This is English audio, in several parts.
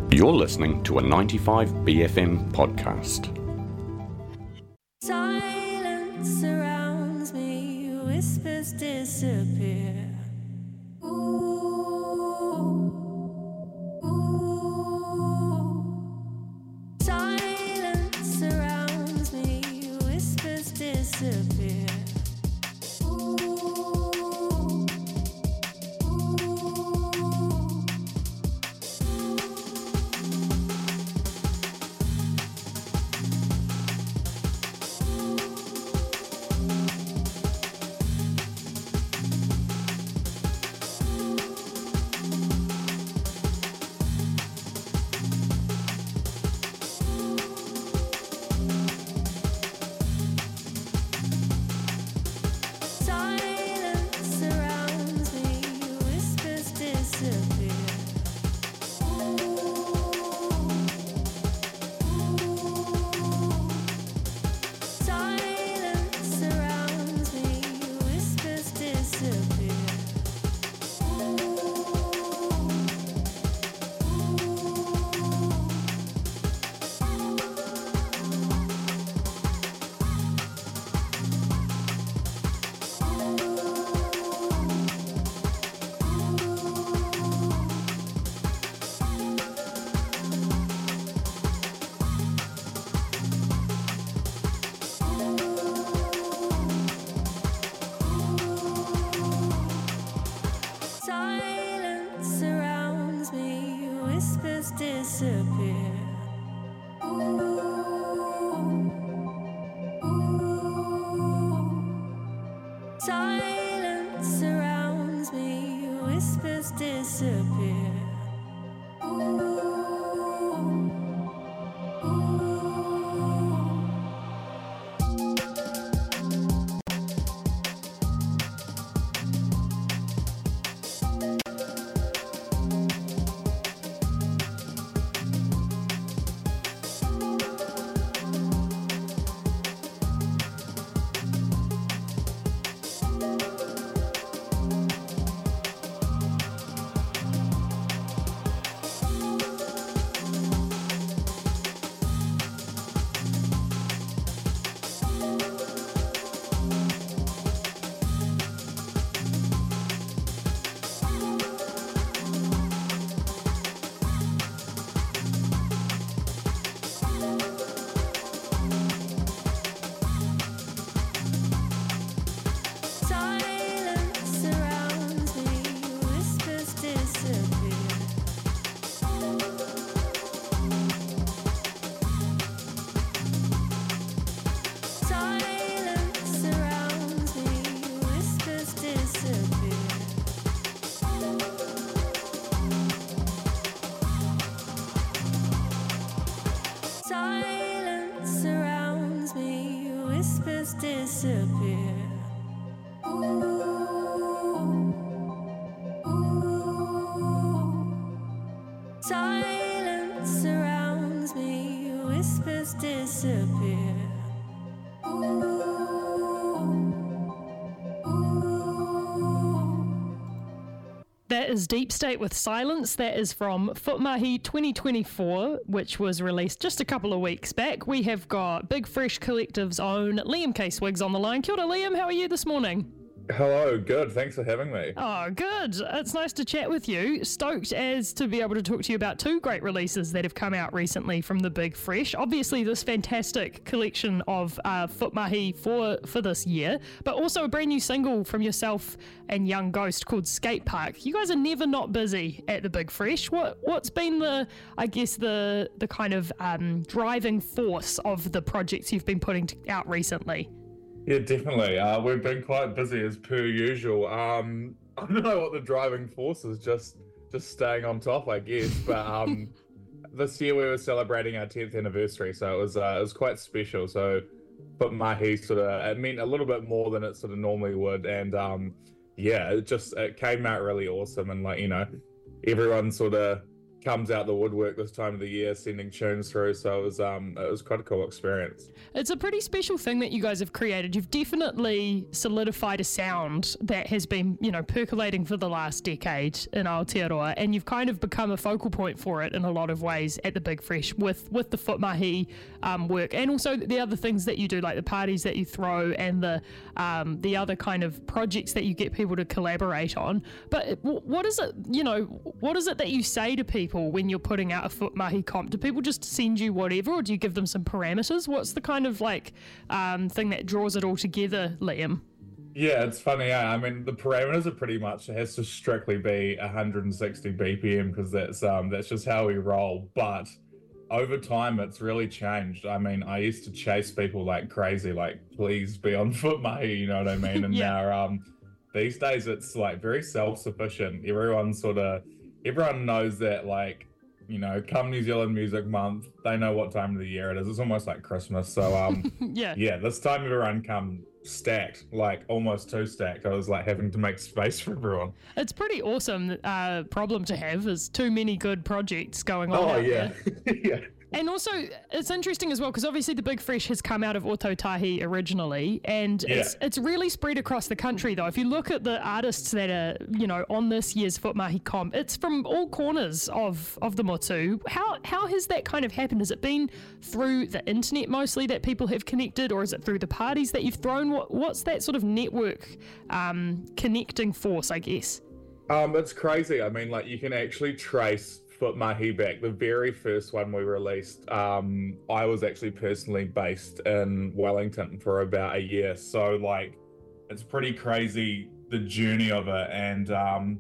You're listening to a 95BFM podcast. Silence surrounds me, whispers disappear. Silence surrounds me, whispers disappear. Disappear. Silence surrounds me, whispers disappear. Silence surrounds me, whispers disappear. Silence surrounds me, whispers disappear. That is Deep State with Silence. That is from Footmahi 2024, which was released just a couple of weeks back. We have got Big Fresh Collective's own Liam K. Swiggs on the line. Kia ora, Liam. How are you this morning? Hello, good. Thanks for having me. Oh, good. It's nice to chat with you. Stoked as to be able to talk to you about two great releases that have come out recently from the Big Fresh. Obviously, this fantastic collection of Footmahi for this year, but also a brand new single from yourself and Young Ghost called Skate Park. You guys are never not busy at the Big Fresh. What's been the kind of driving force of the projects you've been putting out recently? Yeah, definitely. We've been quite busy as per usual. I don't know what the driving force is, just staying on top, I guess. But this year we were celebrating our 10th anniversary, so it was quite special. So Footmahi it meant a little bit more than it sort of normally would, and it came out really awesome, and everyone sort of comes out the woodwork this time of the year, sending tunes through. So it was quite a cool experience. It's a pretty special thing that you guys have created. You've definitely solidified a sound that has been, percolating for the last decade in Aotearoa, and you've kind of become a focal point for it in a lot of ways at the Big Fresh with the Foot Mahi work, and also the other things that you do, like the parties that you throw and the other kind of projects that you get people to collaborate on. But what is it, what is it that you say to people when you're putting out a Foot Mahi comp? Do people just send you whatever, or do you give them some parameters? What's the kind of thing that draws it all together, Liam? Yeah, it's funny. I mean, the parameters are pretty much, it has to strictly be 160 BPM because that's just how we roll. But over time, it's really changed. I mean, I used to chase people like crazy, like, please be on Foot Mahi, you know what I mean? And Yeah. now, these days, it's like very self-sufficient. Everyone knows that, like, come New Zealand Music Month, they know what time of the year it is. It's almost like Christmas. So, Yeah. this time everyone come stacked, like almost too stacked. I was like having to make space for everyone. It's pretty awesome problem to have, is too many good projects going on out there. Yeah. And also, it's interesting as well, because obviously the Big Fresh has come out of Otautahi originally, and it's really spread across the country, though. If you look at the artists that are, on this year's Foot Mahi comp, it's from all corners of the Motu. How has that kind of happened? Has it been through the internet mostly that people have connected, or is it through the parties that you've thrown? What's that sort of network connecting force, I guess? It's crazy. I mean, like, you can actually trace Foot Mahi back. The very first one we released, I was actually personally based in Wellington for about a year. So, like, it's pretty crazy, the journey of it. And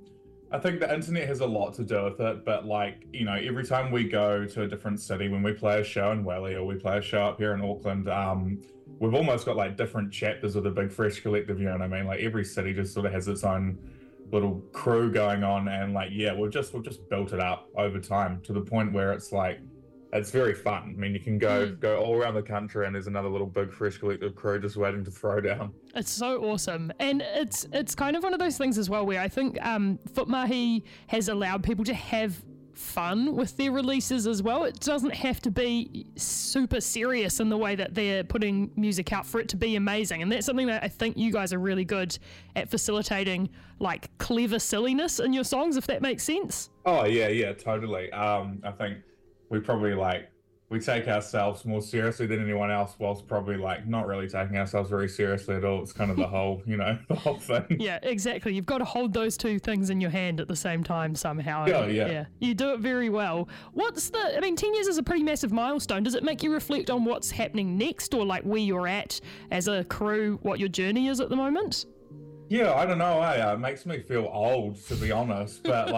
I think the internet has a lot to do with it. But, like, every time we go to a different city, when we play a show in Welly or we play a show up here in Auckland, we've almost got, like, different chapters of the Big Fresh Collective, you know what I mean? Like, every city just sort of has its own little crew going on, and we've just built it up over time to the point where it's like, it's very fun. I mean, you can go all around the country and there's another little Big Fresh Collective crew just waiting to throw down. It's so awesome. And it's kind of one of those things as well where I think Foot Mahi has allowed people to have fun with their releases as well. It doesn't have to be super serious in the way that they're putting music out for it to be amazing, and that's something that I think you guys are really good at facilitating, like clever silliness in your songs, if that makes sense. Oh yeah, totally. I think we probably we take ourselves more seriously than anyone else, whilst probably not really taking ourselves very seriously at all. It's kind of the whole, the whole thing. Yeah, exactly. You've got to hold those two things in your hand at the same time somehow. Oh, yeah. You do it very well. 10 years is a pretty massive milestone. Does it make you reflect on what's happening next, or like where you're at as a crew, what your journey is at the moment? Yeah, I don't know. It makes me feel old, to be honest. But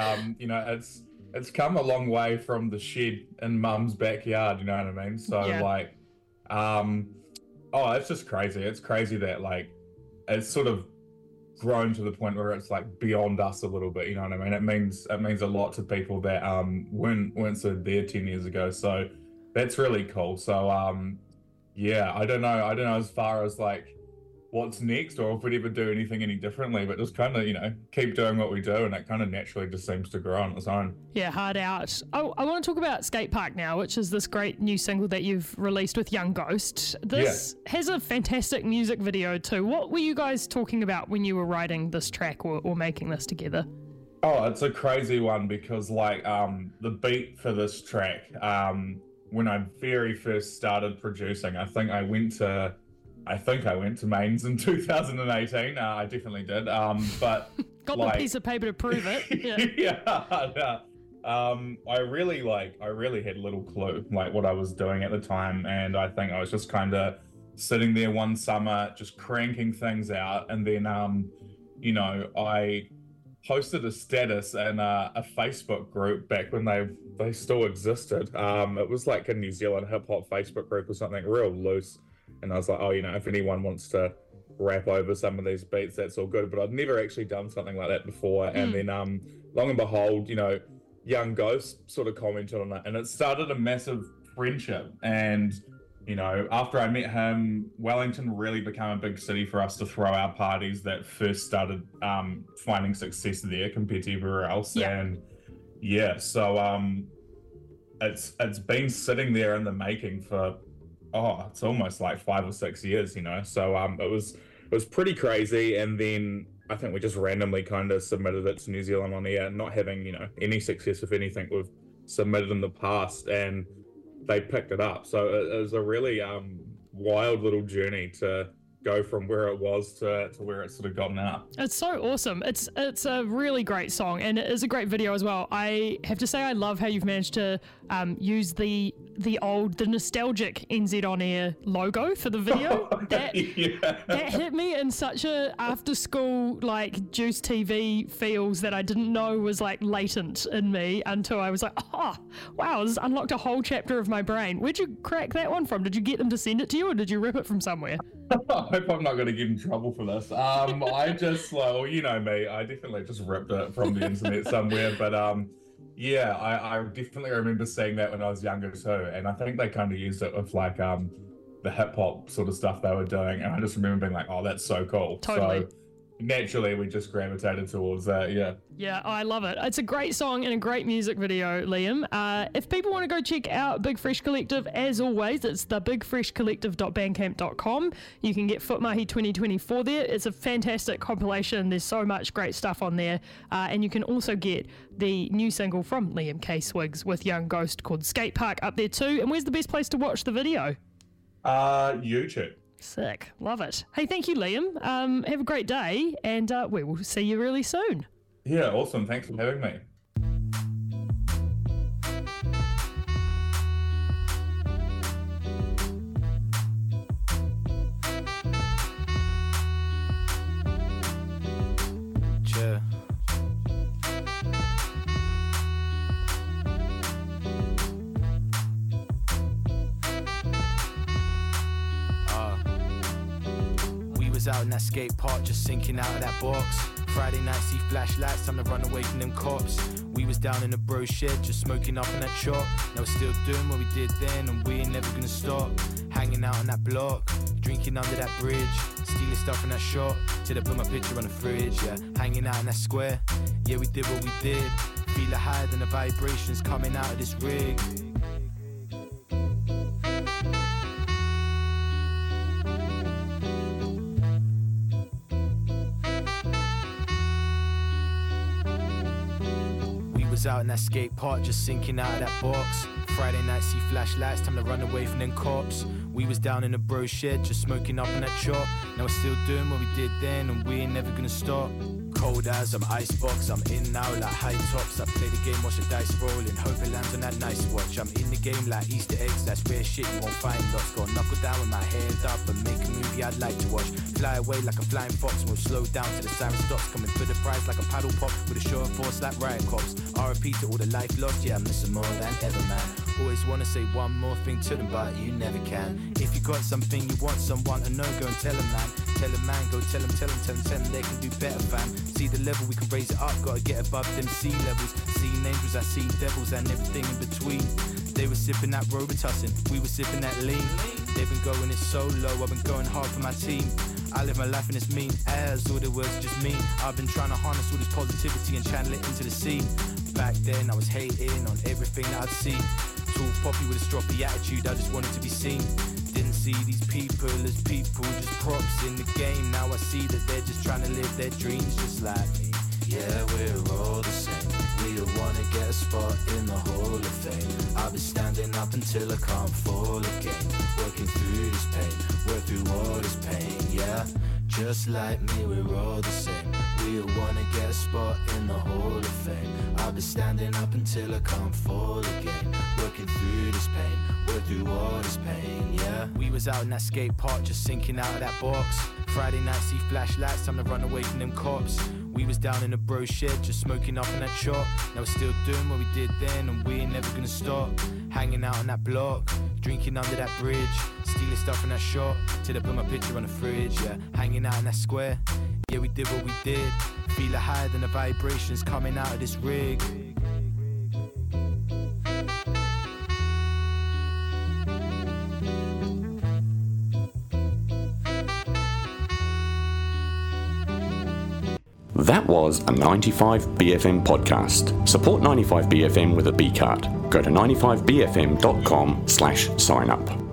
it's come a long way from the shed in Mum's backyard, you know what I mean? So it's just crazy. It's crazy that it's sort of grown to the point where it's beyond us a little bit, you know what I mean? It means a lot to people that weren't sort of there 10 years ago. So that's really cool. So I don't know as far as what's next, or if we'd ever do anything any differently, but just kind of, keep doing what we do, and it kind of naturally just seems to grow on its own. Yeah, hard out. I want to talk about Skate Park now, which is this great new single that you've released with Young Ghost. This has a fantastic music video too. What were you guys talking about when you were writing this track or making this together? Oh, it's a crazy one because the beat for this track, when I very first started producing, I think I went to Mainz in 2018. I definitely did. But got the piece of paper to prove it. Yeah. I really had little clue what I was doing at the time, and I think I was just kind of sitting there one summer just cranking things out, and then I posted a status in a Facebook group back when they still existed. It was like a New Zealand hip hop Facebook group or something, real loose. And I was like, if anyone wants to rap over some of these beats, that's all good. But I'd never actually done something like that before. And then, long and behold, Young Ghost sort of commented on it, and it started a massive friendship. And, after I met him, Wellington really became a big city for us to throw our parties that first started finding success there compared to everywhere else. Yeah. And Yeah, so it's been sitting there in the making for it's almost like 5 or 6 years, So it was pretty crazy, and then I think we just randomly kind of submitted it to New Zealand On Air, not having any success with anything we've submitted in the past, and they picked it up. So it was a really wild little journey to go from where it was to where it's sort of got now. It's so awesome. It's a really great song, and it is a great video as well. I have to say I love how you've managed to use the nostalgic NZ On Air logo for the video. That hit me in such a after school like Juice TV feels that I didn't know was like latent in me until I was like, oh wow, this unlocked a whole chapter of my brain. Where'd you crack that one from? Did you get them to send it to you, or did you rip it from somewhere? I hope I'm not going to get in trouble for this. I just, well, you know me, I definitely just ripped it from the internet somewhere. But yeah, I definitely remember seeing that when I was younger too. And I think they kind of used it with like the hip hop sort of stuff they were doing. And I just remember being like, oh, that's so cool. Totally. So naturally, we just gravitated towards that, yeah. Yeah, I love it. It's a great song and a great music video, Liam. If people want to go check out Big Fresh Collective, as always, it's the bigfreshcollective.bandcamp.com. You can get Foot Mahi 2024 there. It's a fantastic compilation. There's so much great stuff on there. And you can also get the new single from Liam K. Swiggs with Young Ghost called Skate Park up there too. And where's the best place to watch the video? YouTube. Sick. Love it. Hey, thank you, Liam. Have a great day, and we will see you really soon. Yeah, awesome. Thanks for having me. Yeah. Out in that skate park, just sinking out of that box. Friday night, see flashlights, time to run away from them cops. We was down in the bro shed, just smoking up in that shop. Now we're still doing what we did then, and we ain't never gonna stop. Hanging out on that block, drinking under that bridge, stealing stuff from that shop, till I put my picture on the fridge, yeah. Hanging out in that square, yeah, we did what we did. Feel the higher than the vibrations coming out of this rig. Out in that skate park, just sinking out of that box. Friday night, see flashlights, time to run away from them cops. We was down in the bro shed, just smoking up in that chop. Now we're still doing what we did then, and we ain't never gonna stop. Cold as I'm icebox, I'm in now like high tops. I play the game, watch the dice rolling, hope it lands on that nice watch. I'm in the game like Easter eggs, that's rare shit you won't find lots. Go knuckle down with my hands up and make a movie I'd like to watch. Fly away like a flying fox, and we'll slow down till the siren stops. Coming for the prize like a paddle pop, with a show of force like riot cops. RIP to all the life lost, yeah, I'm missing more than ever, man. Always wanna say one more thing to them, but you never can. If you got something you want someone to know, go and tell them, man. Tell them, man, go tell them they can do better, fam. See the level, we can raise it up, gotta get above them sea levels. Seeing angels, I see devils and everything in between. They were sipping that Robitussin, we were sipping that lean. They've been going it so low, I've been going hard for my team. I live my life in this mean as all the words just mean. I've been trying to harness all this positivity and channel it into the scene. Back then I was hating on everything that I'd seen. Tall poppy with a stroppy attitude, I just wanted to be seen. Didn't see these people as people, just props in the game. Now I see that they're just trying to live their dreams just like me. Yeah, we're all the same. We all wanna get a spot in the Hall of Fame. I've been standing up until I can't fall again. Working through this pain, work through all this pain, yeah. Just like me, we're all the same. We all wanna get a spot in the Hall of Fame. I've been standing up until I can't fall again. Working through this pain, work through all this pain, yeah. We was out in that skate park, just sinking out of that box. Friday night, see flashlights, time to run away from them cops. We was down in the bro shed, just smoking up in that chop. Now we're still doing what we did then, and we ain't never gonna stop. Hanging out on that block, drinking under that bridge, stealing stuff from that shop, till I put my picture on the fridge, yeah. Hanging out in that square, yeah, we did what we did. Feel it higher than the vibrations coming out of this rig. That was a 95BFM podcast. Support 95BFM with a B card. Go to 95bfm.com/sign up.